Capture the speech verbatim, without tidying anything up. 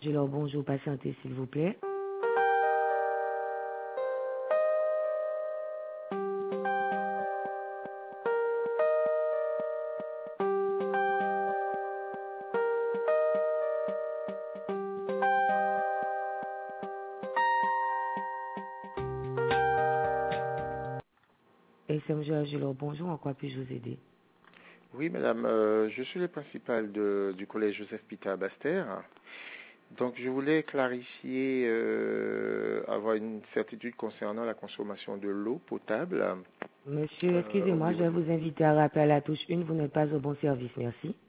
leur bonjour, patientez s'il vous plaît. Et c'est M. Agilor, bonjour, en quoi puis-je vous aider? Oui, madame, euh, je suis le principal de- du collège Joseph Pita à Basse-Terre. Donc, je voulais clarifier, euh, avoir une certitude concernant la consommation de l'eau potable Monsieur, euh, au excusez-moi, je niveau vais du... vous inviter à rappeler à la touche une, vous n'êtes pas au bon service, merci.